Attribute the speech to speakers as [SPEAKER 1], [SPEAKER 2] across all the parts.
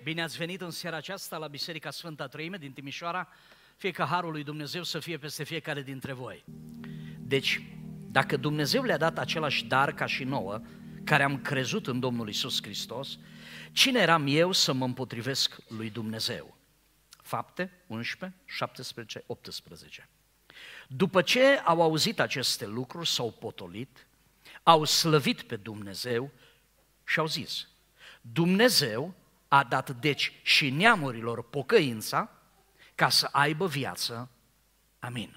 [SPEAKER 1] Bine ați venit în seara aceasta la Biserica Sfânta Treime din Timișoara. Fie ca harul lui Dumnezeu să fie peste fiecare dintre voi. Deci, dacă Dumnezeu le-a dat același dar ca și nouă, care am crezut în Domnul Iisus Hristos, cine eram eu să mă împotrivesc lui Dumnezeu? Fapte 11, 17, 18. După ce au auzit aceste lucruri, s-au potolit, au slăvit pe Dumnezeu și au zis: Dumnezeu a dat deci și neamurilor pocăința ca să aibă viață. Amin.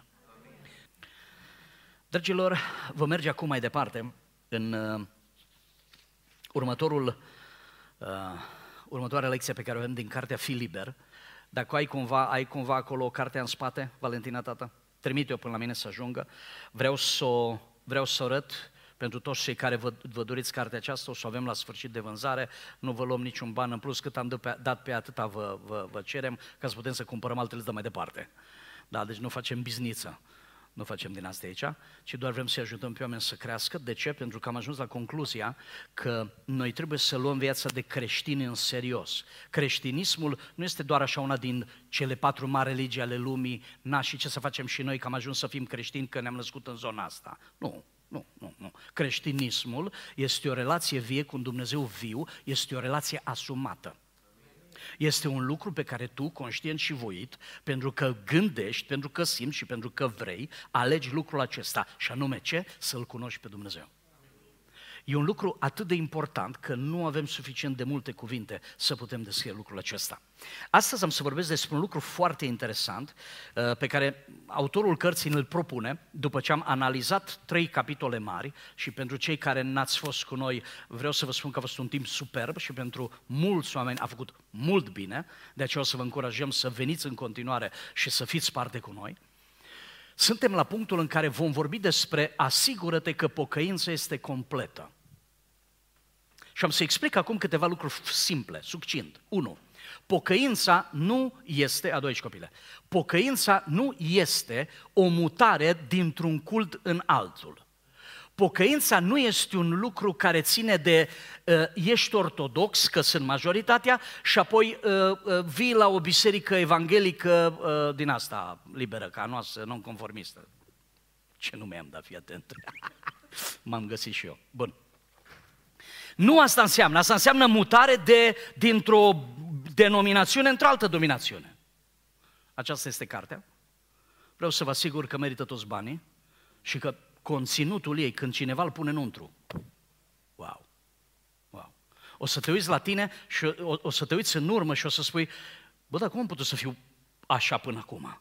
[SPEAKER 1] Dragilor, vom merge acum mai departe în următoarea lecție pe care o avem din cartea Fii liber. Dacă ai cumva acolo o carte în spate, Valentina, tată, trimite-o până la mine să ajungă. Vreau să o arăt pentru toți cei care vă doriți cartea aceasta, o să o avem la sfârșit de vânzare, nu vă luăm niciun ban în plus, cât am dat pe atâta vă cerem, ca să putem să cumpărăm altele de mai departe. Da, deci nu facem bizniță, nu facem din asta aici, ci doar vrem să-i ajutăm pe oameni să crească. De ce? Pentru că am ajuns la concluzia că noi trebuie să luăm viața de creștini în serios. Creștinismul nu este doar așa una din cele 4 mari religii ale lumii, și ce să facem și noi că am ajuns să fim creștini că ne-am născut în zona asta. Nu. Creștinismul este o relație vie cu un Dumnezeu viu, este o relație asumată. Este un lucru pe care tu, conștient și voit, pentru că gândești, pentru că simți și pentru că vrei, alegi lucrul acesta și anume ce? Să-L cunoști pe Dumnezeu. E un lucru atât de important că nu avem suficient de multe cuvinte să putem descrie lucrul acesta. Astăzi am să vorbesc despre un lucru foarte interesant pe care autorul cărții îl propune după ce am analizat 3 capitole mari și pentru cei care n-ați fost cu noi vreau să vă spun că a fost un timp superb și pentru mulți oameni a făcut mult bine, de aceea o să vă încurajăm să veniți în continuare și să fiți parte cu noi. Suntem la punctul în care vom vorbi despre asigură-te că pocăința este completă. Și am să explic acum câteva lucruri simple, succint. 1. Pocăința nu este, aici copile, pocăința nu este o mutare dintr-un cult în altul. Pocăința nu este un lucru care ține de ești ortodox, că sunt majoritatea, și apoi vii la o biserică evanghelică din asta liberă, ca a noastră, non-conformistă. Ce nume am dat, fii atent. M-am găsit și eu. Bun. Nu asta înseamnă. Asta înseamnă mutare dintr-o denominațiune într-o altă denominațiune. Aceasta este cartea. Vreau să vă asigur că merită toți banii și că conținutul ei, când cineva îl pune înăuntru, wow. O să te uiți la tine și o să te uiți în urmă și o să spui: bă, dar cum am putut să fiu așa până acum?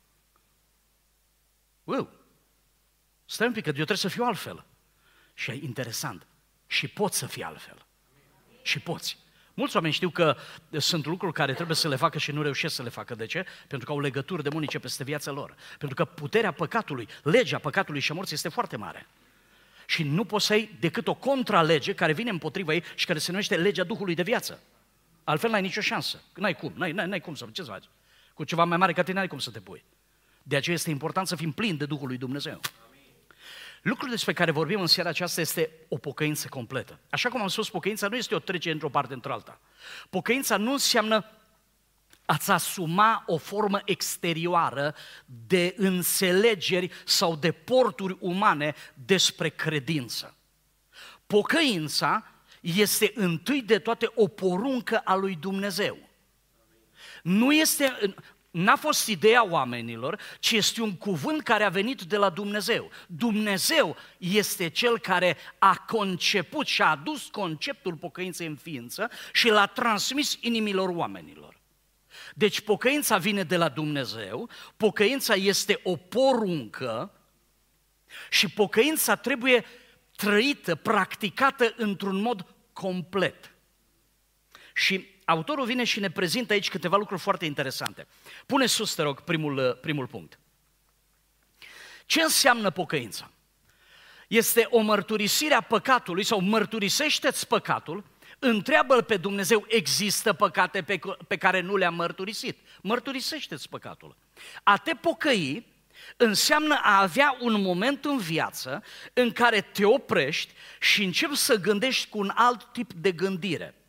[SPEAKER 1] Stai un pic, că eu trebuie să fiu altfel. Și e interesant. Și poți să fii altfel. Și poți. Mulți oameni știu că sunt lucruri care trebuie să le facă și nu reușesc să le facă. De ce? Pentru că au legături demonice peste viața lor. Pentru că puterea păcatului, legea păcatului și a morții este foarte mare. Și nu poți să ai decât o contralege care vine împotriva ei și care se numește legea Duhului de viață. Altfel n-ai nicio șansă. N-ai cum să faci. Cu ceva mai mare ca tine n-ai cum să te pui. De aceea este important să fim plini de Duhul lui Dumnezeu. Lucrul despre care vorbim în seara aceasta este o pocăință completă. Așa cum am spus, pocăința nu este o trecere într-o parte într-alta. Pocăința nu înseamnă a-ți asuma o formă exterioară de înțelegeri sau de porturi umane despre credință. Pocăința este întâi de toate o poruncă a lui Dumnezeu. N-a fost ideea oamenilor, ci este un cuvânt care a venit de la Dumnezeu. Dumnezeu este Cel care a conceput și a adus conceptul pocăinței în ființă și l-a transmis inimilor oamenilor. Deci pocăința vine de la Dumnezeu, pocăința este o poruncă și pocăința trebuie trăită, practicată într-un mod complet. Și autorul vine și ne prezintă aici câteva lucruri foarte interesante. Pune sus, te rog, primul punct. Ce înseamnă pocăința? Este o mărturisire a păcatului sau mărturisește-ți păcatul, întreabă-L pe Dumnezeu, există păcate pe care nu le-am mărturisit? Mărturisește-ți păcatul. A te pocăi înseamnă a avea un moment în viață în care te oprești și începi să gândești cu un alt tip de gândire.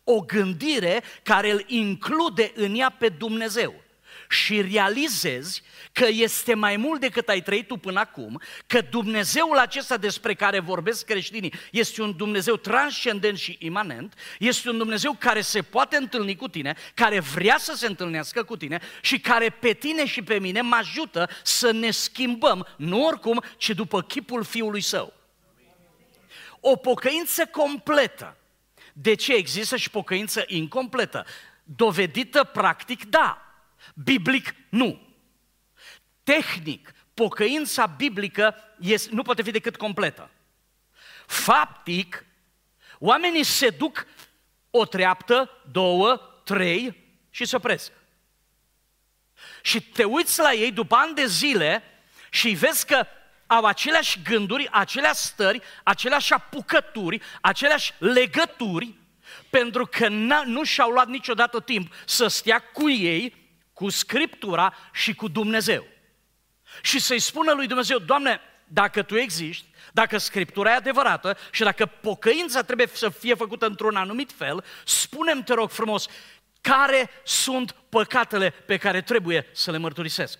[SPEAKER 1] o gândire care îl include în ea pe Dumnezeu. Și realizezi că este mai mult decât ai trăit tu până acum, că Dumnezeul acesta despre care vorbesc creștinii este un Dumnezeu transcendent și imanent, este un Dumnezeu care se poate întâlni cu tine, care vrea să se întâlnească cu tine și care pe tine și pe mine mă ajută să ne schimbăm, nu oricum, ci după chipul Fiului Său. O pocăință completă. De ce există și pocăință incompletă? Dovedită practic, da. Biblic, nu. Tehnic, pocăința biblică nu poate fi decât completă. Faptic, oamenii se duc o treaptă, 2, 3 și se opresc. Și te uiți la ei după ani de zile și vezi că au aceleași gânduri, aceleași stări, aceleași apucături, aceleași legături, pentru că nu și-au luat niciodată timp să stea cu ei, cu Scriptura și cu Dumnezeu. Și să-i spună lui Dumnezeu: Doamne, dacă Tu existi, dacă Scriptura e adevărată și dacă pocăința trebuie să fie făcută într-un anumit fel, spune-mi, te rog frumos, care sunt păcatele pe care trebuie să le mărturisesc.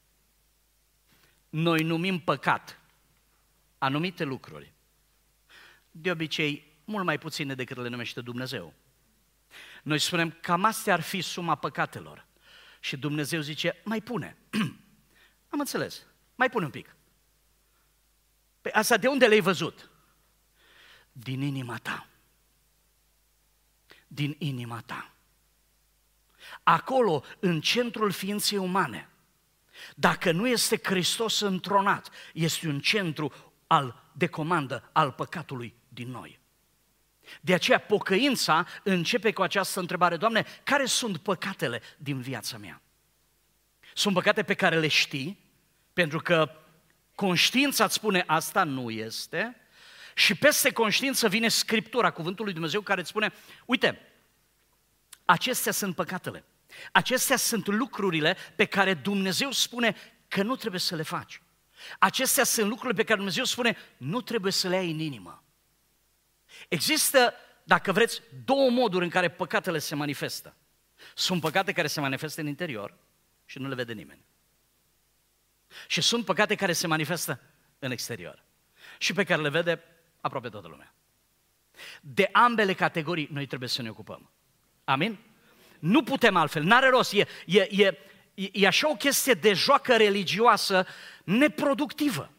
[SPEAKER 1] Noi numim păcat anumite lucruri, de obicei mult mai puține decât le numește Dumnezeu. Noi spunem: cam astea ar fi suma păcatelor. Și Dumnezeu zice: mai pune. Am înțeles, mai pune un pic. Păi asta de unde le-ai văzut? Din inima ta. Din inima ta. Acolo, în centrul ființei umane, dacă nu este Hristos întronat, este un centru de comandă al păcatului din noi. De aceea pocăința începe cu această întrebare: Doamne, care sunt păcatele din viața mea? Sunt păcate pe care le știi, pentru că conștiința îți spune asta nu este, și peste conștiință vine Scriptura, cuvântul lui Dumnezeu, care îți spune: uite, acestea sunt păcatele, acestea sunt lucrurile pe care Dumnezeu spune că nu trebuie să le faci. Acestea sunt lucrurile pe care Dumnezeu spune nu trebuie să le ai în inimă. Există, dacă vreți, 2 moduri în care păcatele se manifestă. Sunt păcate care se manifestă în interior și nu le vede nimeni. Și sunt păcate care se manifestă în exterior și pe care le vede aproape toată lumea. De ambele categorii noi trebuie să ne ocupăm. Amin? Nu putem altfel, n-are rost. E așa o chestie de joacă religioasă neproductivă.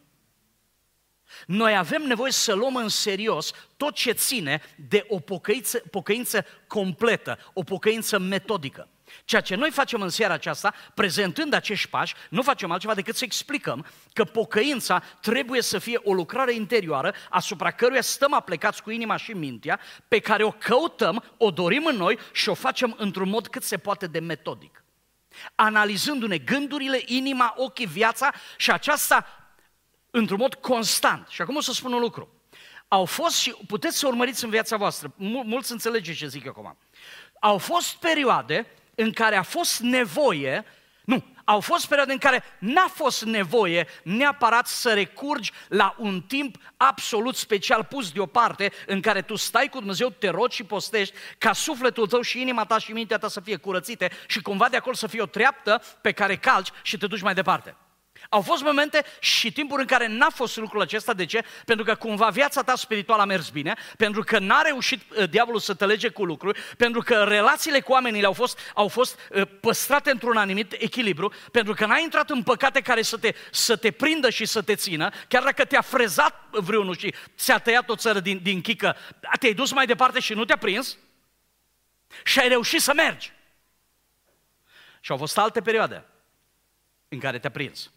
[SPEAKER 1] Noi avem nevoie să luăm în serios tot ce ține de o pocăință completă, o pocăință metodică. Ceea ce noi facem în seara aceasta, prezentând acești pași, nu facem altceva decât să explicăm că pocăința trebuie să fie o lucrare interioară asupra căruia stăm aplecați cu inima și mintea, pe care o căutăm, o dorim în noi și o facem într-un mod cât se poate de metodic. Analizându-ne gândurile, inima, ochii, viața și aceasta într-un mod constant. Și acum o să spun un lucru. Au fost, și puteți să urmăriți în viața voastră, mulți înțelegeți ce zic eu acum. Au fost perioade în care a fost nevoie, au fost perioade în care n-a fost nevoie neapărat să recurgi la un timp absolut special pus deoparte în care tu stai cu Dumnezeu, te rogi și postești ca sufletul tău și inima ta și mintea ta să fie curățite și cumva de acolo să fie o treaptă pe care calci și te duci mai departe. Au fost momente și timpuri în care n-a fost lucrul acesta. De ce? Pentru că cumva viața ta spirituală a mers bine, pentru că n-a reușit diavolul să te lege cu lucruri, pentru că relațiile cu oamenii au fost păstrate într-un anumit echilibru, pentru că n-ai intrat în păcate care să te prindă și să te țină, chiar dacă te-a frezat vreunul și ți-a tăiat o țără din chică, te-ai dus mai departe și nu te-a prins și ai reușit să mergi. Și au fost alte perioade în care te-a prins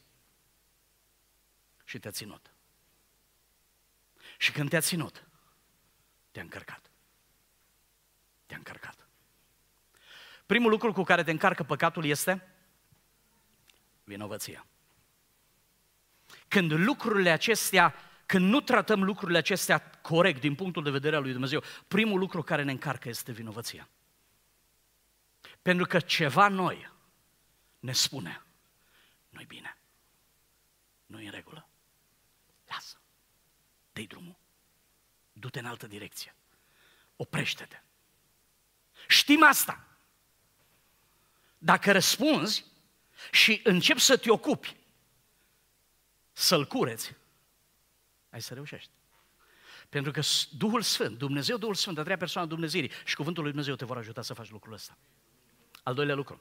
[SPEAKER 1] și te-a ținut. Și când te-a ținut, te-a încărcat. Te-a încărcat. Primul lucru cu care te încarcă păcatul este vinovăția. Când nu tratăm lucrurile acestea corect din punctul de vedere al lui Dumnezeu, primul lucru care ne încarcă este vinovăția. Pentru că ceva noi ne spune: nu-i bine, nu-i în regulă. Lasă, dă-i drumul, du-te în altă direcție, oprește-te. Știm asta. Dacă răspunzi și începi să te ocupi, să-l cureți, ai să reușești. Pentru că Duhul Sfânt, Dumnezeu, Duhul Sfânt, a treia persoană a Dumnezeirii și cuvântul lui Dumnezeu te vor ajuta să faci lucrul ăsta. Al doilea lucru.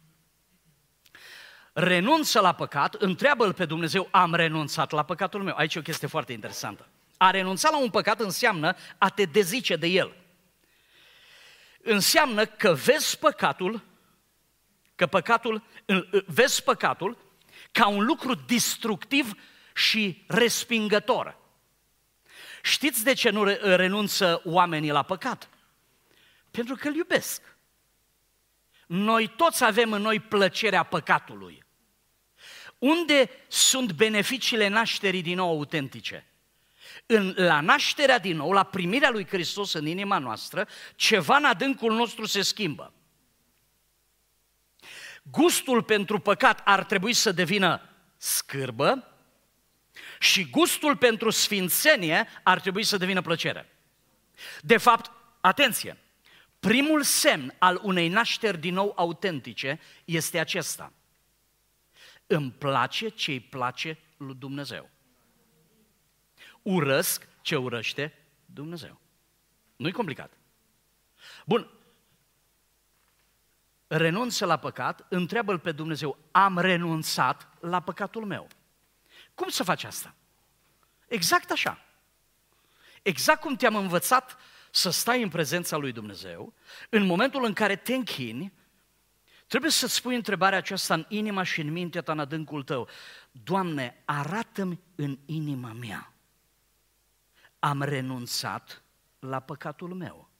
[SPEAKER 1] Renunță la păcat, întreabă-L pe Dumnezeu, am renunțat la păcatul meu. Aici e o chestie foarte interesantă. A renunța la un păcat înseamnă a te dezice de el. Înseamnă că vezi păcatul ca un lucru destructiv și respingător. Știți de ce nu renunță oamenii la păcat? Pentru că îl iubesc. Noi toți avem în noi plăcerea păcatului. Unde sunt beneficiile nașterii din nou autentice? La nașterea din nou, la primirea lui Hristos în inima noastră, ceva în adâncul nostru se schimbă. Gustul pentru păcat ar trebui să devină scârbă și gustul pentru sfințenie ar trebui să devină plăcere. De fapt, atenție, primul semn al unei nașteri din nou autentice este acesta. Îmi place ce-i place lui Dumnezeu. Urăsc ce urăște Dumnezeu. Nu-i complicat. Bun. Renunță la păcat, întreabă-L pe Dumnezeu, am renunțat la păcatul meu. Cum să faci asta? Exact așa. Exact cum te-am învățat să stai în prezența lui Dumnezeu, în momentul în care te închini, trebuie să-ți spui întrebarea aceasta în inima și în mintea ta, în adâncul tău. Doamne, arată-mi în inima mea. Am renunțat la păcatul meu.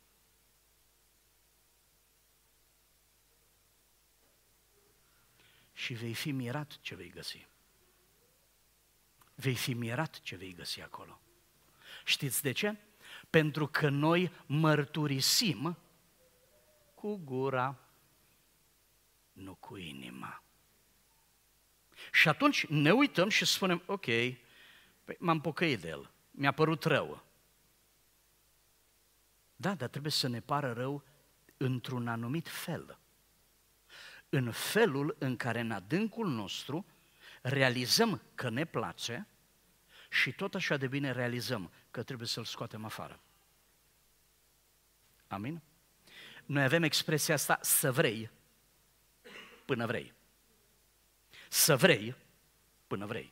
[SPEAKER 1] Și vei fi mirat ce vei găsi. Vei fi mirat ce vei găsi acolo. Știți de ce? Pentru că noi mărturisim cu gura, nu cu inima. Și atunci ne uităm și spunem, ok, m-am pocăit de el, mi-a părut rău. Da, dar trebuie să ne pară rău într-un anumit fel. În felul în care în adâncul nostru realizăm că ne place și tot așa de bine realizăm că trebuie să-l scoatem afară. Amin? Noi avem expresia asta, să vrei până vrei. Să vrei până vrei.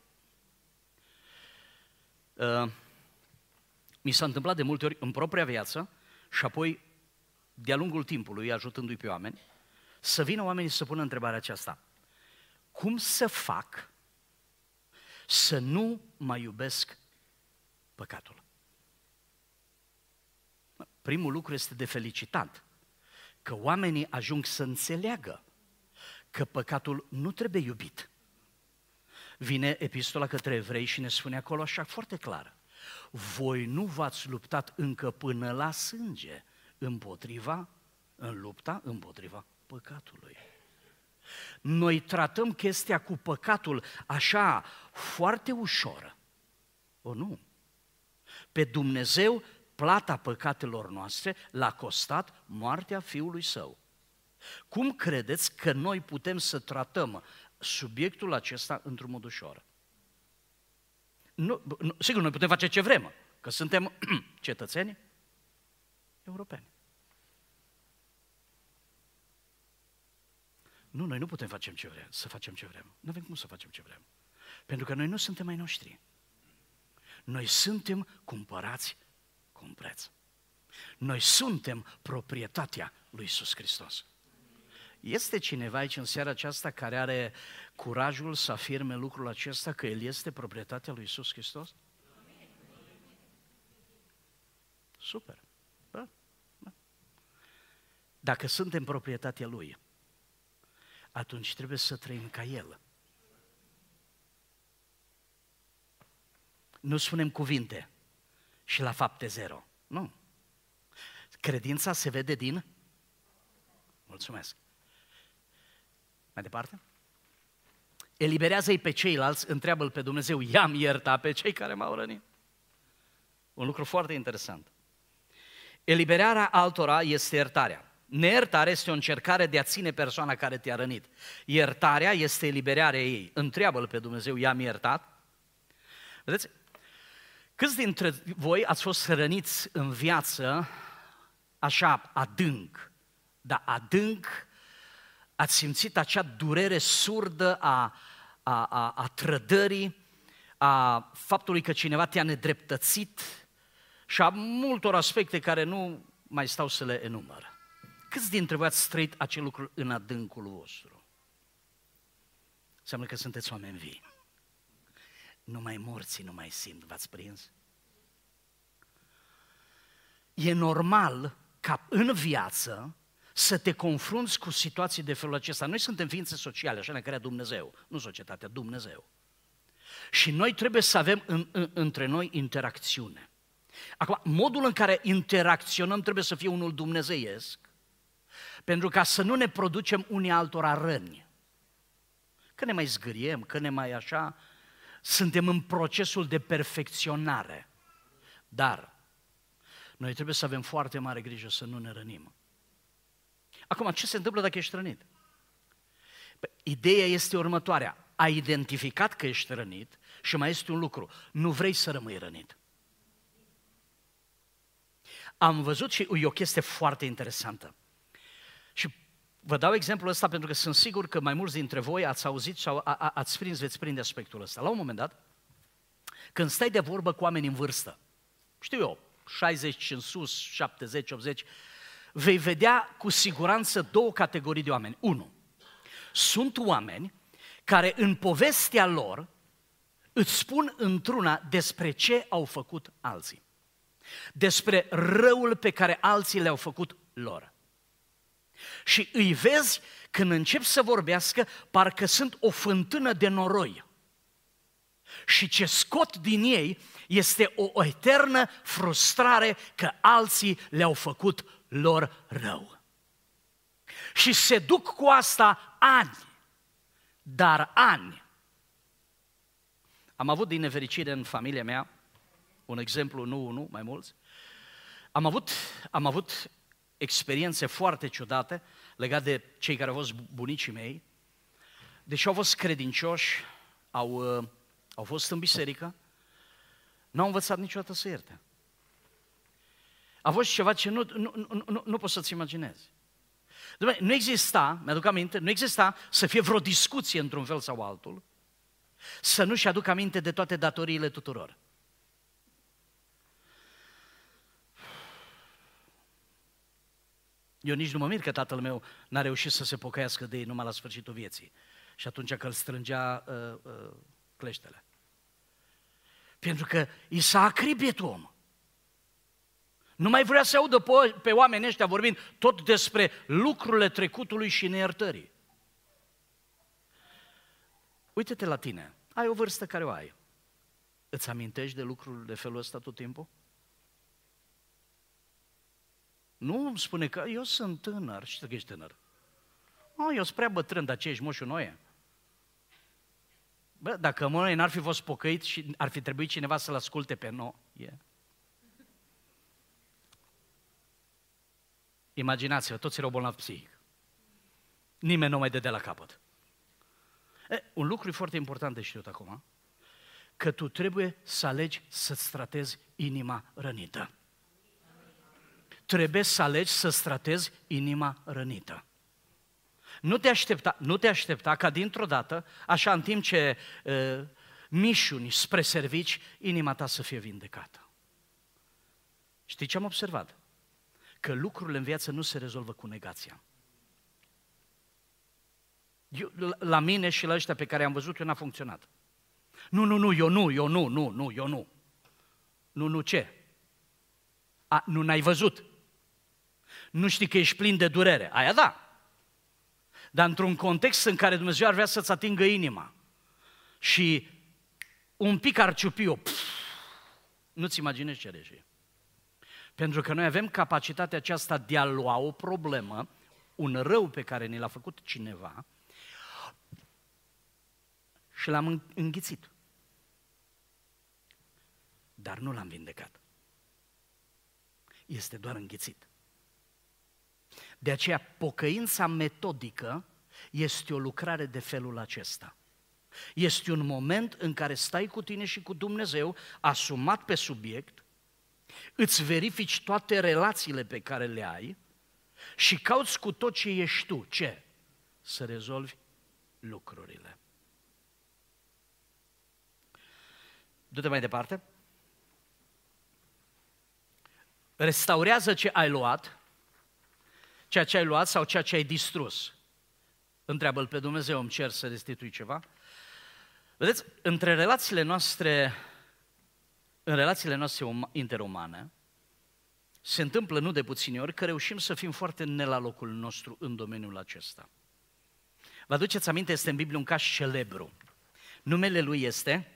[SPEAKER 1] Mi s-a întâmplat de multe ori în propria viață și apoi de-a lungul timpului, ajutându-i pe oameni, să vină oamenii să pună întrebarea aceasta. Cum să fac să nu mai iubesc păcatul? Primul lucru este de felicitat, că oamenii ajung să înțeleagă că păcatul nu trebuie iubit. Vine epistola către evrei și ne spune acolo așa foarte clar. Voi nu v-ați luptat încă până la sânge în lupta împotriva păcatului. Noi tratăm chestia cu păcatul așa foarte ușor. O, nu. Pe Dumnezeu plata păcatelor noastre l-a costat moartea Fiului Său. Cum credeți că noi putem să tratăm subiectul acesta într-un mod ușor? Sigur, noi putem face ce vrem, că suntem cetățeni europeni. Nu, noi nu putem să facem ce vrem. Nu avem cum să facem ce vrem. Pentru că noi nu suntem ai noștri. Noi suntem cumpărați cu un preț. Noi suntem proprietatea lui Iisus Hristos. Este cineva aici în seara aceasta care are curajul să afirme lucrul acesta, că El este proprietatea lui Iisus Hristos? Super. Da. Dacă suntem proprietatea Lui, atunci trebuie să trăim ca El. Nu spunem cuvinte și la fapte zero. Nu. Credința se vede din... Mulțumesc. Mai departe? Eliberează-i pe ceilalți, întreabă-L pe Dumnezeu, i-am iertat pe cei care m-au rănit. Un lucru foarte interesant. Eliberarea altora este iertarea. Neiertarea este o încercare de a ține persoana care te-a rănit. Iertarea este eliberarea ei. Întreabă-L pe Dumnezeu, i-am iertat? Vedeți? Câți dintre voi ați fost răniți în viață așa adânc, dar adânc ați simțit acea durere surdă a trădării, a faptului că cineva te-a nedreptățit și a multor aspecte care nu mai stau să le enumăr. Câți dintre voi ați trăit acel lucru în adâncul vostru? Înseamnă că sunteți oameni vii. Numai morții nu mai simt, v-ați prins? E normal ca în viață să te confrunți cu situații de felul acesta. Noi suntem ființe sociale, așa ne-a creat Dumnezeu, nu societatea, Dumnezeu. Și noi trebuie să avem între noi interacțiune. Acum, modul în care interacționăm trebuie să fie unul dumnezeiesc, pentru ca să nu ne producem unii altora răni. Că ne mai zgâriem, că ne mai așa, suntem în procesul de perfecționare. Dar noi trebuie să avem foarte mare grijă să nu ne rănim. Acum, ce se întâmplă dacă ești rănit? Ideea este următoarea. Ai identificat că ești rănit și mai este un lucru. Nu vrei să rămâi rănit. Am văzut și e o chestie foarte interesantă. Și vă dau exemplul ăsta pentru că sunt sigur că mai mulți dintre voi ați auzit sau ați prins, veți prinde aspectul ăsta. La un moment dat, când stai de vorbă cu oameni în vârstă, știu eu, 60 în sus, 70, 80, vei vedea cu siguranță două categorii de oameni. Unu, sunt oameni care în povestea lor îți spun într-una despre ce au făcut alții. Despre răul pe care alții le-au făcut lor. Și îi vezi când încep să vorbească, parcă sunt o fântână de noroi. Și ce scot din ei este o eternă frustrare că alții le-au făcut lor rău. Și se duc cu asta ani, dar ani. Am avut din nefericire în familia mea, un exemplu, nu unul, mai mulți, am avut experiențe foarte ciudate legate de cei care au fost bunicii mei, deși au fost credincioși, au fost în biserică, n-au învățat niciodată să ierte. A fost ceva ce nu poți să-ți imaginezi. Nu exista, mi-aduc aminte, nu exista să fie vreo discuție într-un fel sau altul, să nu-și aduc aminte de toate datoriile tuturor. Eu nici nu mă mir că tatăl meu n-a reușit să se pocăiască de ei numai la sfârșitul vieții. Și atunci că îl strângea cleștele. Pentru că i s-a acribit om. Nu mai vrea să audă pe oamenii ăștia vorbind tot despre lucrurile trecutului și neiertării. Uite-te la tine, ai o vârstă care o ai. Îți amintești de lucruri de felul ăsta tot timpul? Nu îmi spune că eu sunt tânăr. Știi că ești tânăr? Eu sunt prea bătrân, dar ce ești moșul Noe? Bă, dacă Noe n-ar fi fost pocăit și ar fi trebuit cineva să-l asculte pe Noe. Imaginați-vă, toți erau bolnavi psihic. Nimeni nu mai dădea la capăt. Un lucru foarte important de știut acum, că tu trebuie să alegi să-ți tratezi inima rănită. Trebuie să alegi să-ți tratezi inima rănită. Nu te aștepta ca dintr-o dată, așa în timp ce mișuni spre servici, inima ta să fie vindecată. Știi ce am observat? Că lucrurile în viață nu se rezolvă cu negația. La mine și la ăștia pe care am văzut, eu n-a funcționat. Eu nu. Nu ce? Nu n-ai văzut. Nu știi că ești plin de durere. Aia da. Dar într-un context în care Dumnezeu ar vrea să-ți atingă inima și un pic ar ciupi-o, nu-ți imaginezi ce regie. Pentru că noi avem capacitatea aceasta de a lua o problemă, un rău pe care ne l-a făcut cineva și l-am înghițit. Dar nu l-am vindecat. Este doar înghițit. De aceea, pocăința metodică este o lucrare de felul acesta. Este un moment în care stai cu tine și cu Dumnezeu, asumat pe subiect, îți verifici toate relațiile pe care le ai și cauți cu tot ce ești tu. Ce? Să rezolvi lucrurile. Du-te mai departe. Restaurează ce ai luat, ceea ce ai luat sau ceea ce ai distrus. Întreabă-L pe Dumnezeu, îmi cer să restitui ceva. Vedeți, în relațiile noastre interumane, se întâmplă nu de puține ori că reușim să fim foarte ne la locul nostru în domeniul acesta. Vă aduceți aminte, este în Biblie un caz celebru. Numele lui este...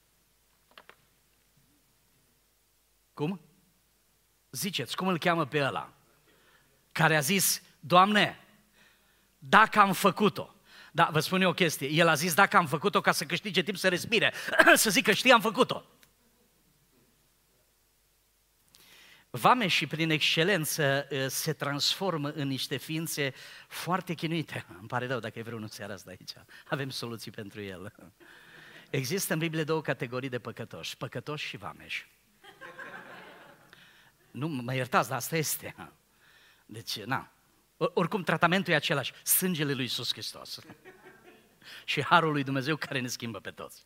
[SPEAKER 1] Cum? Ziceți, cum îl cheamă pe ăla? Care a zis, Doamne, dacă am făcut-o. Da, vă spun eu o chestie, el a zis dacă am făcut-o ca să câștige timp să respire, să zică știi, am făcut-o. Vameșii, prin excelență, se transformă în niște ființe foarte chinuite. Îmi pare rău dacă e vreunul seara asta aici. Avem soluții pentru el. Există în Biblie două categorii de păcătoși, păcătoși și vameși. Nu, mă iertați, dar asta este. Deci, na. Oricum, tratamentul e același. Sângele lui Iisus Hristos. Și harul lui Dumnezeu care ne schimbă pe toți.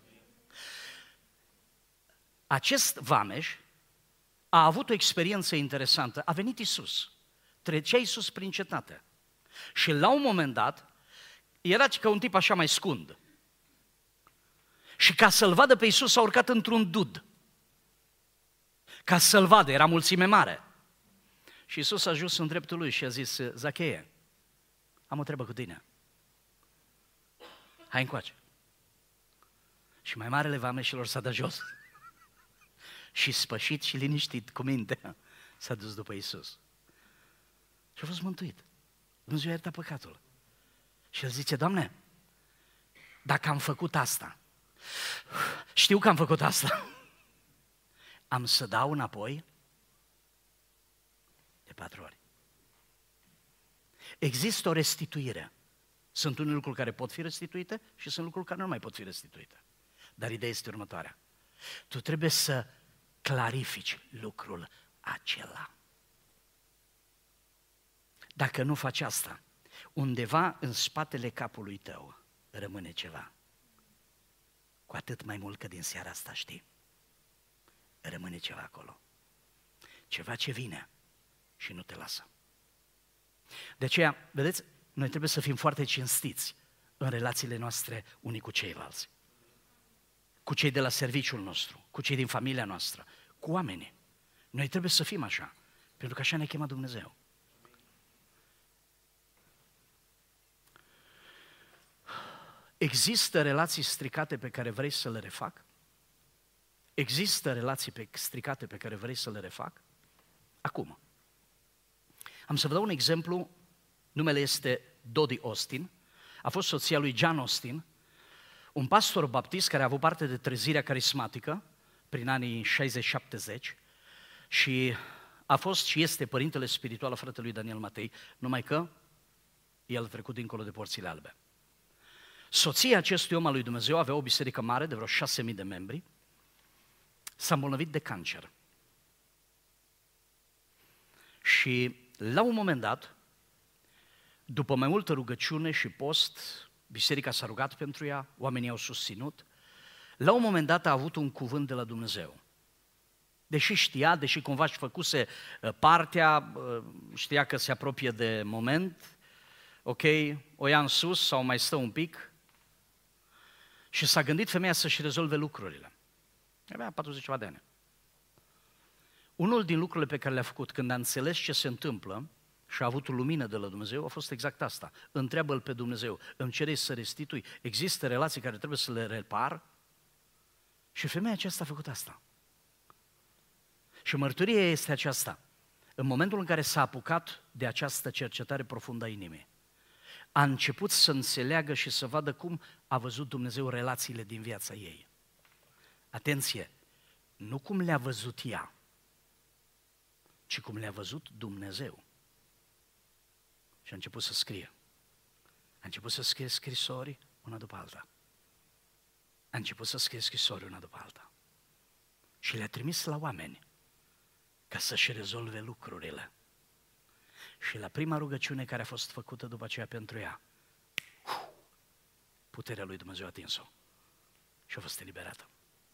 [SPEAKER 1] Acest vameș a avut o experiență interesantă. A venit Iisus. Trecea Iisus prin cetate. Și la un moment dat, era ca un tip așa mai scund. Și ca să-L vadă pe Iisus, s-a urcat într-un dud. Ca să-L vadă, era mulțime mare. Și Iisus a ajuns în dreptul lui și a zis, Zacheie, am o treabă cu tine. Hai încoace. Și mai marele vameșilor s-a dat jos. Și spășit și liniștit, cu minte, s-a dus după Iisus. Și a fost mântuit. Dumnezeu i-a iertat păcatul. Și el zice, Doamne, dacă am făcut asta, știu că am făcut asta, am să dau înapoi de 4 ori. Există o restituire. Sunt unele lucruri care pot fi restituite și sunt lucruri care nu mai pot fi restituite. Dar ideea este următoarea. Tu trebuie să clarifici lucrul acela. Dacă nu faci asta, undeva în spatele capului tău rămâne ceva. Cu atât mai mult că din seara asta știi. Rămâne ceva acolo. Ceva ce vine și nu te lasă. De aceea, vedeți, noi trebuie să fim foarte cinstiți în relațiile noastre unii cu ceilalți. Cu cei de la serviciul nostru, cu cei din familia noastră, cu oamenii. Noi trebuie să fim așa, pentru că așa ne-a chemat Dumnezeu. Există relații stricate pe care vrei să le refac? Există relații stricate pe care vrei să le refac? Acum. Am să vă dau un exemplu, numele este Dodie Austin, a fost soția lui John Austin, un pastor baptist care a avut parte de trezirea carismatică prin anii 60-70 și a fost și este părintele spiritual al fratelui Daniel Matei, numai că el a trecut dincolo de porțile albe. Soția acestui om al lui Dumnezeu avea o biserică mare de vreo 6.000 de membri, s-a îmbolnăvit de cancer. Și la un moment dat, după mai multă rugăciune și post, biserica s-a rugat pentru ea, oamenii au susținut, la un moment dat a avut un cuvânt de la Dumnezeu. Deși știa, deși cumva își făcuse partea, știa că se apropie de moment, ok, o ia în sus sau mai stă un pic și s-a gândit femeia să-și rezolve lucrurile. Avea 40 ceva de ani. Unul din lucrurile pe care le-a făcut când a înțeles ce se întâmplă și a avut o lumină de la Dumnezeu, a fost exact asta. Întreabă-L pe Dumnezeu, îmi cereți să restitui, există relații care trebuie să le repar? Și femeia aceasta a făcut asta. Și mărturia este aceasta. În momentul în care s-a apucat de această cercetare profundă a inimii, a început să înțeleagă și să vadă cum a văzut Dumnezeu relațiile din viața ei. Atenție, nu cum le-a văzut ea, ci cum le-a văzut Dumnezeu. Și a început să scrie. A început să scrie scrisori una după alta. A început să scrie scrisori una după alta. Și le-a trimis la oameni ca să-și rezolve lucrurile. Și la prima rugăciune care a fost făcută după aceea pentru ea, puterea lui Dumnezeu a atins-o și a fost eliberată.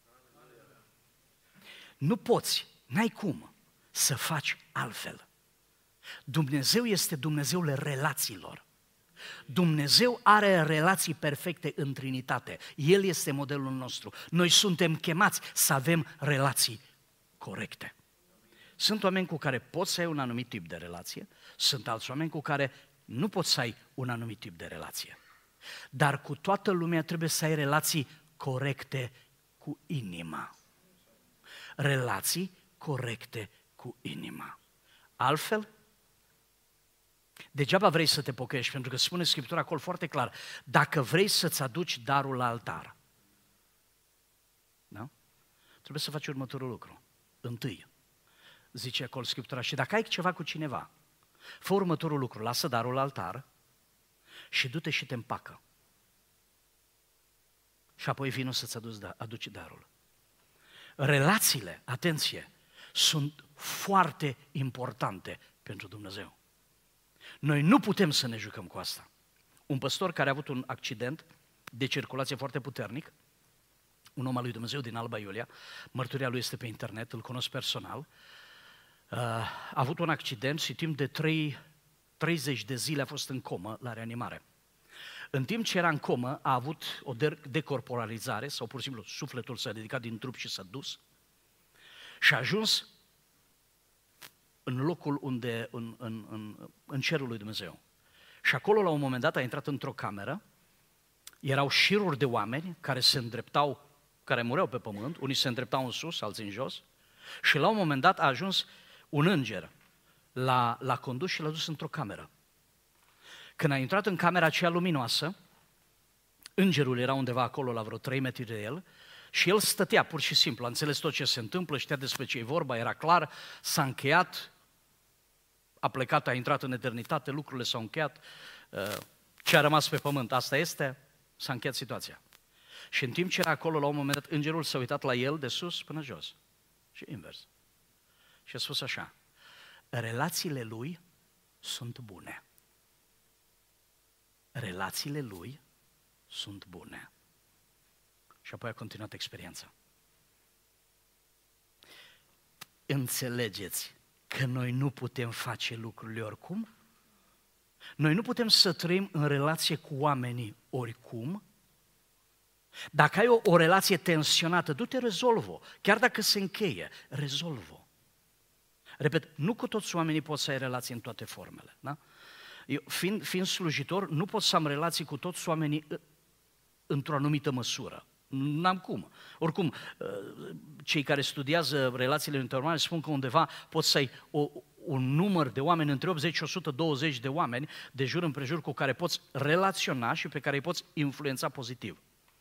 [SPEAKER 1] Nu poți, n-ai cum să faci altfel. Dumnezeu este Dumnezeul relațiilor. Dumnezeu are relații perfecte în Trinitate. El este modelul nostru. Noi suntem chemați să avem relații corecte. Sunt oameni cu care poți să ai un anumit tip de relație, sunt alți oameni cu care nu poți să ai un anumit tip de relație. Dar cu toată lumea trebuie să ai relații corecte cu inima. Relații corecte cu inima. Altfel, degeaba vrei să te pocăiești, pentru că spune Scriptura acolo foarte clar, dacă vrei să-ți aduci darul la altar, da? Trebuie să faci următorul lucru. Întâi, zice acolo Scriptura, și dacă ai ceva cu cineva, fă următorul lucru, lasă darul la altar și du-te și te împacă. Și apoi vino să-ți aduci darul. Relațiile, atenție, sunt foarte importante pentru Dumnezeu. Noi nu putem să ne jucăm cu asta. Un păstor care a avut un accident de circulație foarte puternic, un om al lui Dumnezeu din Alba Iulia, mărturia lui este pe internet, îl cunosc personal, a avut un accident și timp de 30 de zile a fost în comă la reanimare. În timp ce era în comă, a avut o decorporalizare, sau pur și simplu sufletul s-a ridicat din trup și s-a dus și a ajuns în locul unde, în cerul lui Dumnezeu. Și acolo, la un moment dat, a intrat într-o cameră, erau șiruri de oameni care se îndreptau, care mureau pe pământ, unii se îndreptau în sus, alții în jos, și la un moment dat a ajuns un înger, l-a condus și l-a dus într-o cameră. Când a intrat în camera aceea luminoasă, îngerul era undeva acolo, la vreo 3 metri de el, și el stătea pur și simplu, a înțeles tot ce se întâmplă, știa despre ce e vorba, era clar, s-a încheiat, a plecat, a intrat în eternitate, lucrurile s-au încheiat, ce a rămas pe pământ, asta este, s-a încheiat situația. Și în timp ce era acolo, la un moment dat, îngerul s-a uitat la el de sus până jos și invers. Și a spus așa, relațiile lui sunt bune. Relațiile lui sunt bune. Și apoi a continuat experiența. Înțelegeți că noi nu putem face lucrurile oricum? Noi nu putem să trăim în relație cu oamenii oricum? Dacă ai o relație tensionată, du-te, rezolvă-o. Chiar dacă se încheie, rezolvă-o. Repet, nu cu toți oamenii poți să ai relații în toate formele. Da? Eu, fiind slujitor, nu pot să am relații cu toți oamenii într-o anumită măsură. N-am cum. Oricum, cei care studiază relațiile interumane spun că undeva poți să ai un număr de oameni, între 80 și 120 de oameni, de jur împrejur, cu care poți relaționa și pe care îi poți influența pozitiv.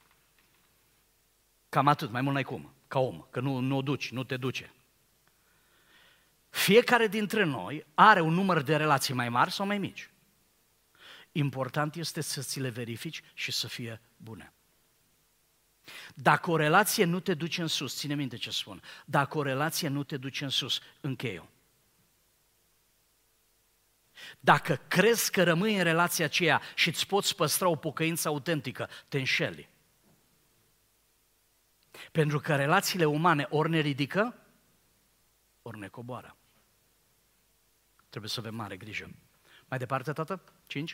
[SPEAKER 1] Cam atât, mai mult n-ai cum, ca om, că nu o duci, nu te duce. Fiecare dintre noi are un număr de relații mai mari sau mai mici. Important este să ți le verifici și să fie bune. Dacă o relație nu te duce în sus, ține minte ce spun, dacă o relație nu te duce în sus, încheie-o. Dacă crezi că rămâi în relația aceea și îți poți păstra o pocăință autentică, te înșeli. Pentru că relațiile umane ori ne ridică, ori ne coboară. Trebuie să avem mare grijă. Mai departe, tată? 5.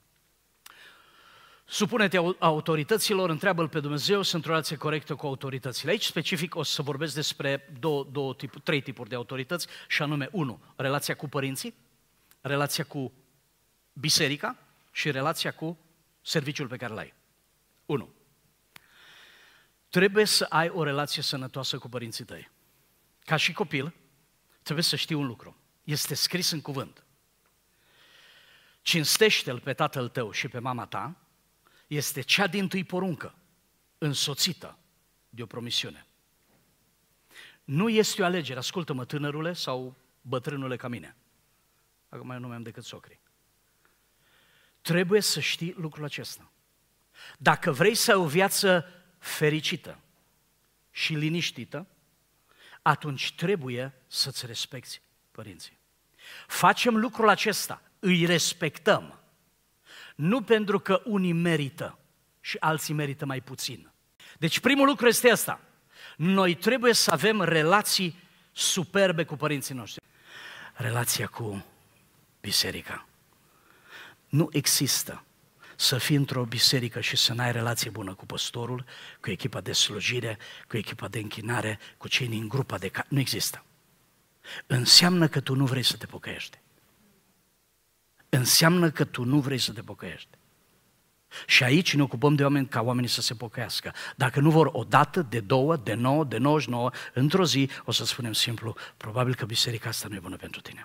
[SPEAKER 1] Supune-te autorităților, întreabă-L pe Dumnezeu, sunt o relație corectă cu autoritățile. Aici, specific, o să vorbesc despre 3 tipuri de autorități, și anume, 1, relația cu părinții, relația cu biserica și relația cu serviciul pe care l-ai. 1. Trebuie să ai o relație sănătoasă cu părinții tăi. Ca și copil, trebuie să știi un lucru. Este scris în cuvânt. Cinstește-l pe tatăl tău și pe mama ta, este cea dintâi poruncă, însoțită de o promisiune. Nu este o alegere, ascultă-mă, tânărule sau bătrânule ca mine. Acum eu nu mai am decât socrii. Trebuie să știi lucrul acesta. Dacă vrei să ai o viață fericită și liniștită, atunci trebuie să-ți respecti părinții. Facem lucrul acesta, îi respectăm, nu pentru că unii merită și alții merită mai puțin. Deci primul lucru este ăsta. Noi trebuie să avem relații superbe cu părinții noștri. Relația cu biserica. Nu există să fii într-o biserică și să n-ai relație bună cu păstorul, cu echipa de slujire, cu echipa de închinare, cu cei din grupa de... Nu există. Înseamnă că tu nu vrei să te pocăiești. Înseamnă că tu nu vrei să te pocăiești. Și aici ne ocupăm de oameni ca oamenii să se pocăiască. Dacă nu vor o dată, de 2, de 9, de 99, într-o zi, o să spunem simplu, probabil că biserica asta nu e bună pentru tine.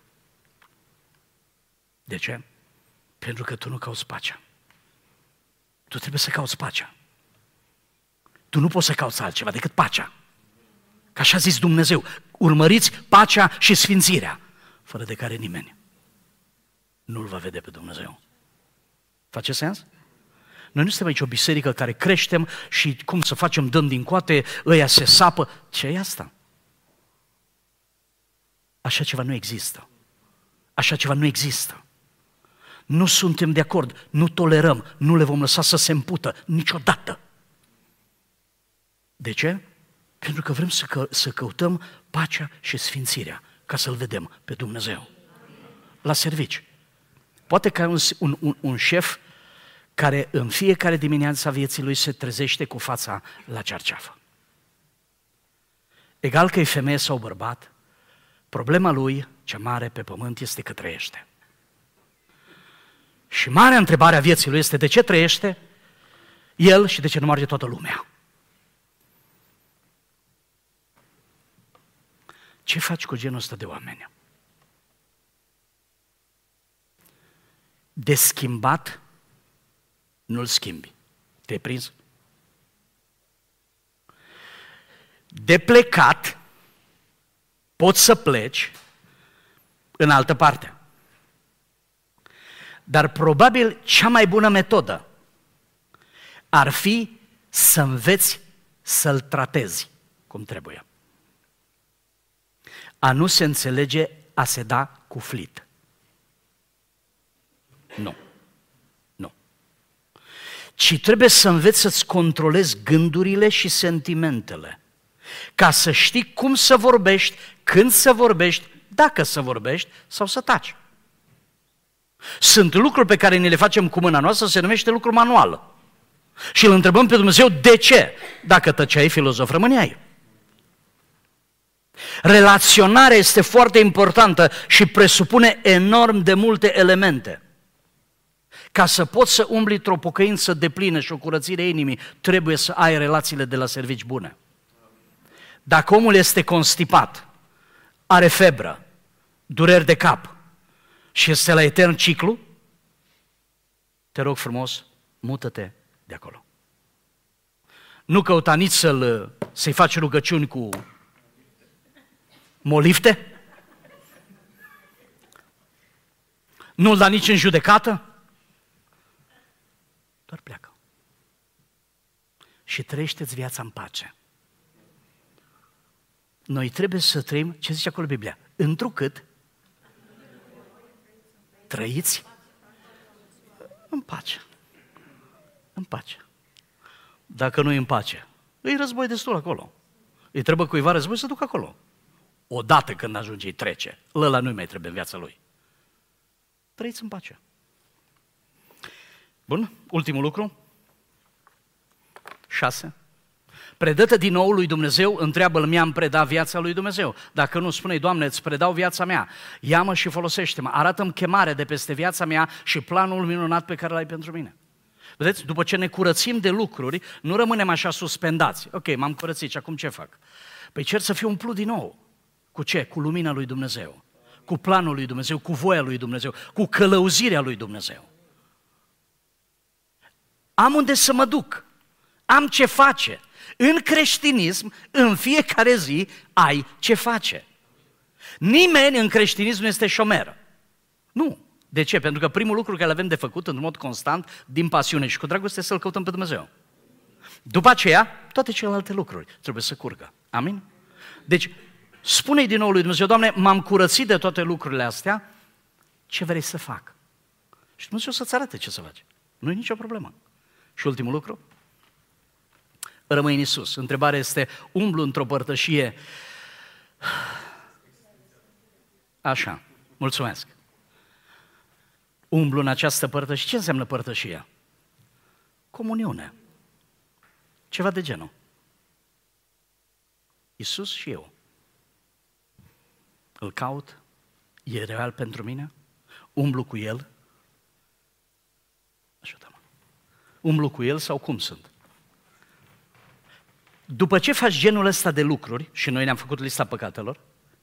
[SPEAKER 1] De ce? Pentru că tu nu cauți pacea. Tu trebuie să cauți pacea. Tu nu poți să cauți altceva decât pacea. Că așa a zis Dumnezeu, urmăriți pacea și sfințirea, fără de care nimeni nu-L va vedea pe Dumnezeu. Face sens? Noi nu suntem aici o biserică care creștem și cum să facem, dăm din coate, ăia se sapă. Ce e asta? Așa ceva nu există. Așa ceva nu există. Nu suntem de acord, nu tolerăm, nu le vom lăsa să se împută niciodată. De ce? Pentru că vrem să căutăm pacea și sfințirea, ca să-L vedem pe Dumnezeu. La servici. Poate că ai un șef care în fiecare dimineață a vieții lui se trezește cu fața la cearceafă. Egal că e femeie sau bărbat, problema lui, cea mare pe pământ, este că trăiește. Și marea întrebare a vieții lui este de ce trăiește el și de ce nu moare toată lumea. Ce faci cu genul ăsta de oameni? De schimbat, nu-l schimbi. Te-ai prins? De plecat, poți să pleci în altă parte. Dar probabil cea mai bună metodă ar fi să înveți să-l tratezi cum trebuie. A nu se înțelege a se da cu flit. Nu. Nu. Ci trebuie să înveți să-ți controlezi gândurile și sentimentele, ca să știi cum să vorbești, când să vorbești, dacă să vorbești sau să taci. Sunt lucruri pe care ni le facem cu mâna noastră, se numește lucru manual. Și îl întrebăm pe Dumnezeu de ce? Dacă tăceai, filozof rămâneai. Relaționarea este foarte importantă și presupune enorm de multe elemente. Ca să poți să umbli într-o pocăință deplină și o curățire a inimii, trebuie să ai relațiile de la servici bune. Dacă omul este constipat, are febră, dureri de cap și este la etern ciclu, te rog frumos, mută-te de acolo. Nu căuta nici să-i faci rugăciuni cu molifte, nu-l da nici în judecată, doar pleacă. Și trăiește-ți viața în pace. Noi trebuie să trăim, ce zice acolo Biblia? Întrucât trăiți în pace. În pace. Dacă nu e în pace, îi război destul acolo. Îi trebuie cuiva război să ducă acolo. Odată când ajunge, îi trece. Ăla nu-i mai trebuie în viața lui. Trăiți în pace. Bun, ultimul lucru. 6. Predă-te din nou lui Dumnezeu, întreabă-L, mi-am predat viața lui Dumnezeu. Dacă nu, spune-i, Doamne, îți predau viața mea, ia-mă și folosește-mă, arată-mi chemarea de peste viața mea și planul minunat pe care l-ai pentru mine. Vedeți, după ce ne curățim de lucruri, nu rămânem așa suspendați. Ok, m-am curățit și acum ce fac? Păi cer să fiu umplut din nou. Cu ce? Cu lumina lui Dumnezeu, cu planul lui Dumnezeu, cu voia lui Dumnezeu, cu călăuzirea lui Dumnezeu. Am unde să mă duc, am ce face. În creștinism, în fiecare zi, ai ce face. Nimeni în creștinism nu este șomer. Nu, De ce? Pentru că primul lucru care îl avem de făcut în mod constant, din pasiune și cu dragoste, să-L căutăm pe Dumnezeu. După aceea, toate celelalte lucruri trebuie să curgă. Amin? Deci, spune-i din nou lui Dumnezeu, Doamne, m-am curățit de toate lucrurile astea, ce vrei să fac? Și Dumnezeu să-ți arate ce să faci. Nu e nicio problemă. Și ultimul lucru, rămâi în Iisus. Întrebarea este, umblu într-o părtășie. Așa, mulțumesc. Umblu în această părtășie. Ce înseamnă părtășia? Comuniune. Ceva de genul. Iisus și eu. Îl caut, e real pentru mine, umblu cu El. Ajută-mă. Umblu cu El sau cum sunt? După ce faci genul ăsta de lucruri, și noi ne-am făcut lista păcatelor,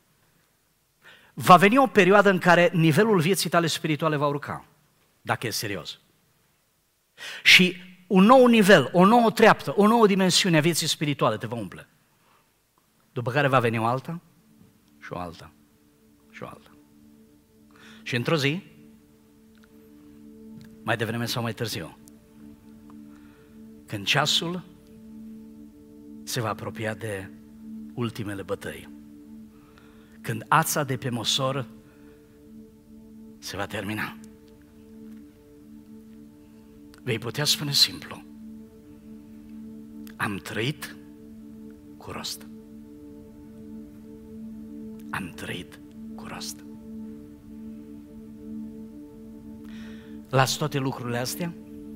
[SPEAKER 1] va veni o perioadă în care nivelul vieții tale spirituale va urca, dacă e serios. Și un nou nivel, o nouă treaptă, o nouă dimensiune a vieții spirituale te va umple. După care va veni o alta și o alta și o alta. Și într-o zi, mai devreme sau mai târziu, când ceasul se va apropia de ultimele bătăi, când ața de pe măsor se va termina, vei putea spune simplu, am trăit cu rost. Am trăit cu rost. Las toate lucrurile astea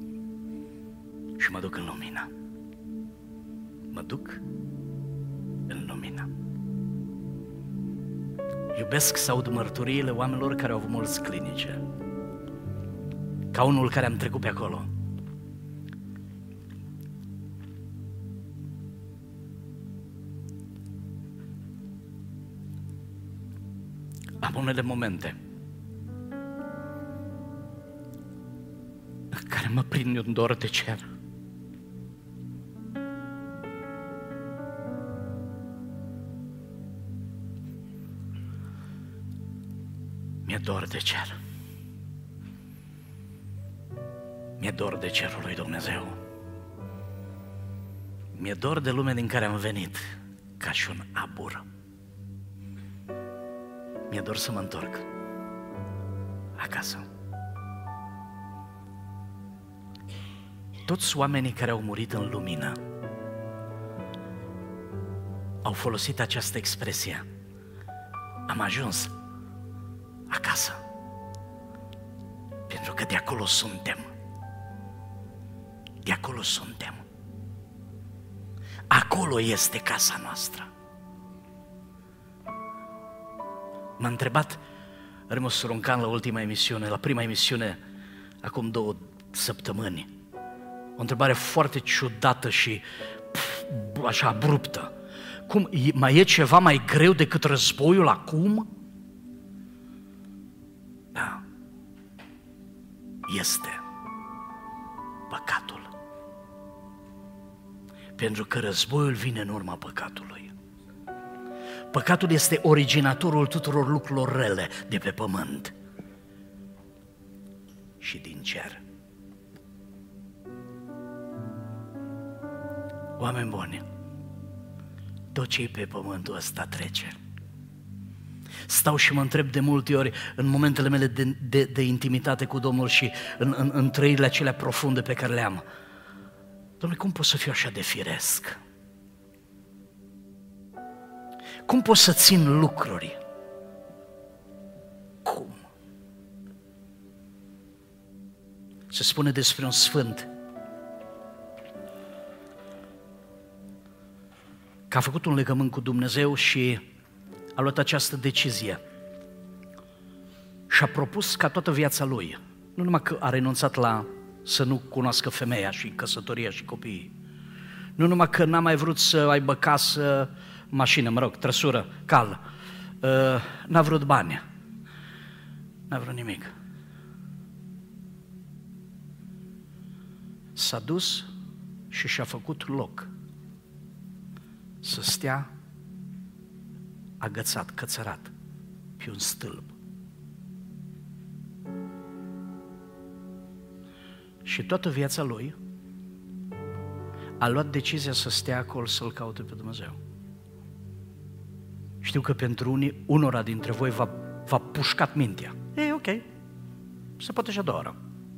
[SPEAKER 1] și mă duc în lumină. Mă duc în lumină. Iubesc să aud mărturiile oamenilor care au avut mulți clinice. Ca unul care am trecut pe acolo. Am unele momente în care mă prind un dor de cer. Mi-e dor de cer. Mi-e dor de cerul lui Dumnezeu. Mi-e dor de lumea din care am venit ca și un abur. Mi-e dor să mă întorc acasă. Toți oamenii care au murit în lumină au folosit această expresie. Am ajuns acasă. Pentru că de acolo suntem. De acolo suntem. Acolo este casa noastră. M-a întrebat Remus Suruncan la ultima emisiune, la prima emisiune, acum 2 săptămâni. O întrebare foarte ciudată și așa abruptă. Cum, mai e ceva mai greu decât războiul acum? Da. Este păcatul. Pentru că războiul vine în urma păcatului. Păcatul este originatorul tuturor lucrurilor rele de pe pământ și din cer. Oameni buni, tot ce-i pe pământul ăsta trece. Stau și mă întreb de multe ori în momentele mele de intimitate cu Domnul și în trăirile acelea profunde pe care le am. Dom'le, cum pot să fiu așa de firesc? Cum pot să țin lucruri? Cum? Se spune despre un sfânt că a făcut un legământ cu Dumnezeu și a luat această decizie și a propus ca toată viața lui, nu numai că a renunțat la să nu cunoască femeia și căsătoria și copiii, nu numai că n-a mai vrut să aibă casă, mașină, trăsură, cal, n-a vrut bani, n-a vrut nimic. S-a dus și și-a făcut loc să stea agățat, cățărat, pe un stâlp. Și toată viața lui a luat decizia să stea acolo să-L caute pe Dumnezeu. Știu că pentru unora dintre voi v-a pușcat mintea. E ok, se poate și a doua oară.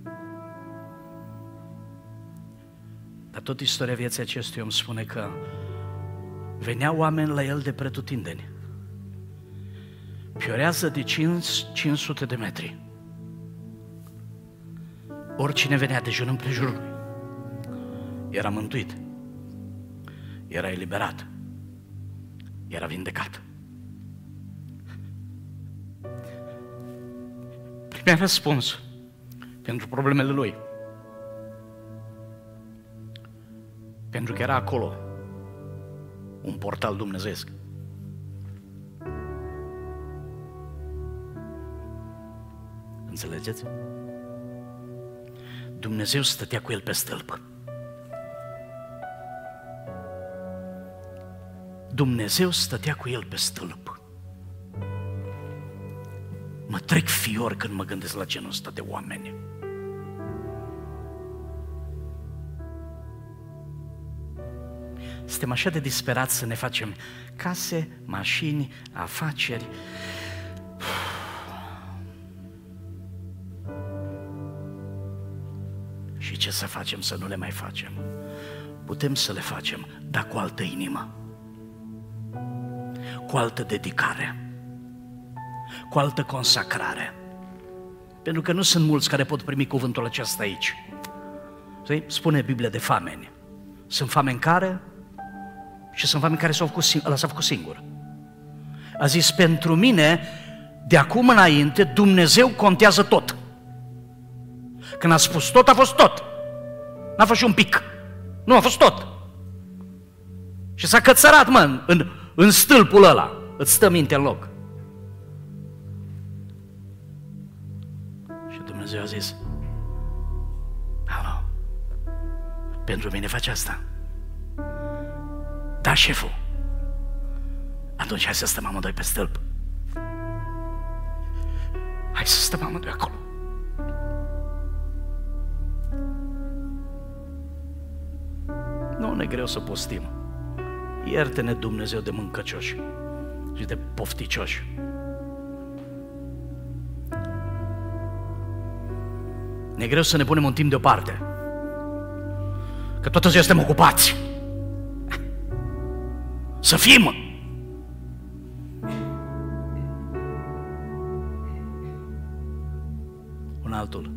[SPEAKER 1] Dar tot istoria vieții acestui om spune că veneau oameni la el de pretutindeni. Piorează de 500 de metri. Oricine venea de jur împrejurul lui era mântuit, era eliberat, era vindecat. Primea răspuns pentru problemele lui, pentru că era acolo un portal dumnezeiesc. Înțelegeți? Dumnezeu stătea cu el pe stâlp. Dumnezeu stătea cu el pe stâlp. Mă trec fior când mă gândesc la genul ăsta de oameni. Suntem așa de disperați să ne facem case, mașini, afaceri. Și ce să facem să nu le mai facem? Putem să le facem, dar cu altă inimă, cu altă dedicare, cu altă consacrare. Pentru că nu sunt mulți care pot primi cuvântul acesta aici. Spune Biblia de fameni. Sunt fameni care și sunt fameni care s-au făcut singur. A zis, pentru mine, de acum înainte, Dumnezeu contează tot. Când a spus tot, a fost tot. N-a fost și un pic. Nu, a fost tot. Și s-a cățărat, în stâlpul ăla. Îți stă mintea în loc. Și Dumnezeu a zis, alo, pentru mine faci asta? Da, șeful. Atunci hai să stăm amândoi pe stâlp. Hai să stăm amândoi acolo. Nu ne greu să postim. Ierte-ne Dumnezeu de mâncăcioși și de pofticioși. Ne greu să ne punem un timp deoparte, că toată ziua suntem ocupați. Să fim! Un altul.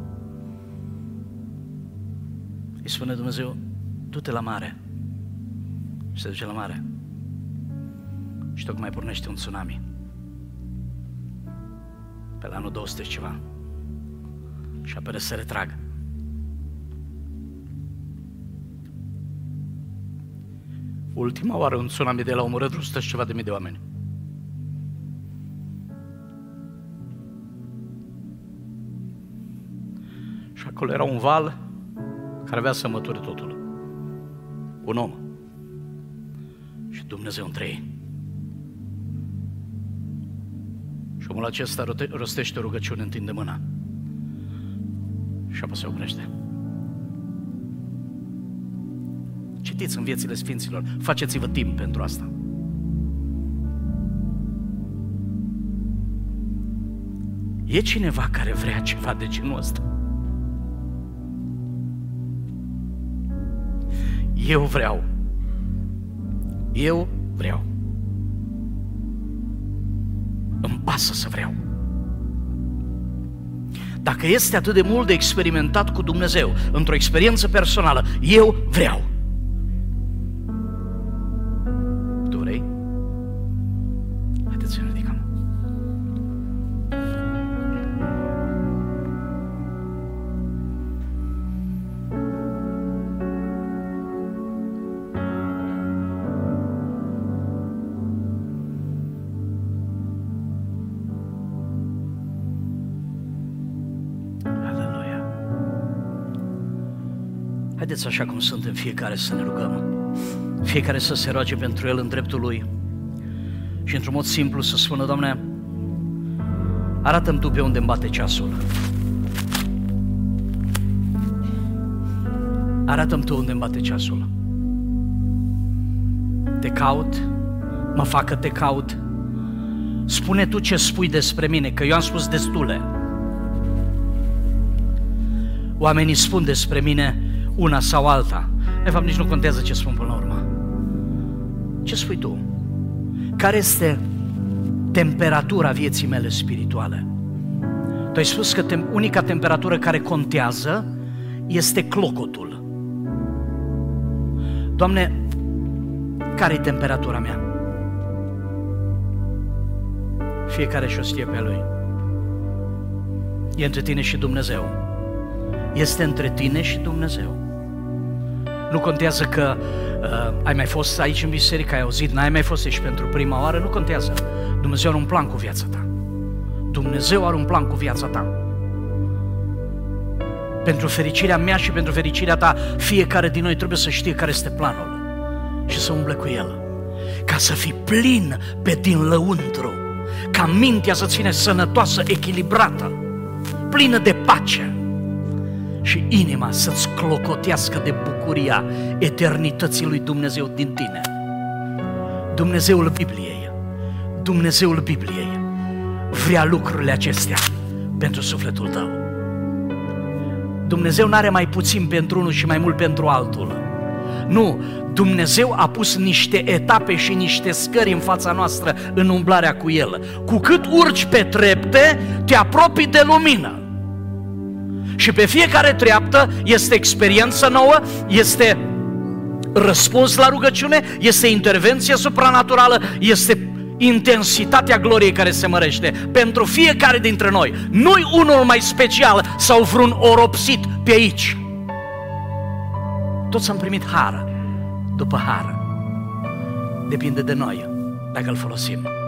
[SPEAKER 1] Îi spune Dumnezeu, du-te la mare. Și se duce la mare. Și tocmai pornește un tsunami. Pe la anul 200 și ceva. Și apare să se retragă. Ultima oară un tsunami de la omorât 100 și ceva de mii de oameni. Și acolo era un val care avea să măture totul. Un om. Și Dumnezeu între ei. Și omul acesta rostește o rugăciune, întinde mâna. Și apoi se oprește. Citiți în viețile Sfinților, faceți-vă timp pentru asta. E cineva care vrea ceva de genul ăsta? Eu vreau. Eu vreau. Îmi pasă să vreau. Dacă este atât de mult de experimentat cu Dumnezeu, într-o experiență personală, eu vreau. Tu vrei? Haideți să ne ridicăm. Haideți așa cum suntem fiecare să ne rugăm. Fiecare să se roage pentru el în dreptul lui. Și într-un mod simplu să spună, Doamne, arată-mi Tu pe unde îmi bate ceasul. Arată-mi Tu unde îmi bate ceasul. Te caut, mă fac că te caut. Spune Tu ce spui despre mine, că eu am spus destule. Oamenii spun despre mine una sau alta. De fapt, nici nu contează ce spun până la urmă. Ce spui Tu? Care este temperatura vieții mele spirituale? Tu ai spus că unica temperatură care contează este clocotul. Doamne, care e temperatura mea? Fiecare și-o știe pe lui. E între tine și Dumnezeu. Este între tine și Dumnezeu. Nu contează că ai mai fost aici în biserică, ai auzit, n-ai mai fost aici pentru prima oară, nu contează. Dumnezeu are un plan cu viața ta. Dumnezeu are un plan cu viața ta. Pentru fericirea mea și pentru fericirea ta, fiecare din noi trebuie să știe care este planul și să umble cu el. Ca să fii plin pe din lăuntru, ca mintea să-ți fie sănătoasă, echilibrată, plină de pace și inima să-ți clocotească de bucuria eternității lui Dumnezeu din tine. Dumnezeul Bibliei, Dumnezeul Bibliei vrea lucrurile acestea pentru sufletul tău. Dumnezeu n-are mai puțin pentru unul și mai mult pentru altul. Nu, Dumnezeu a pus niște etape și niște scări în fața noastră în umblarea cu El. Cu cât urci pe trepte, te apropii de lumină. Și pe fiecare treaptă este experiență nouă, este răspuns la rugăciune, este intervenție supranaturală, este intensitatea gloriei care se mărește pentru fiecare dintre noi. Nu-i unul mai special sau vreun oropsit pe aici. Toți am primit har după har. Depinde de noi dacă îl folosim.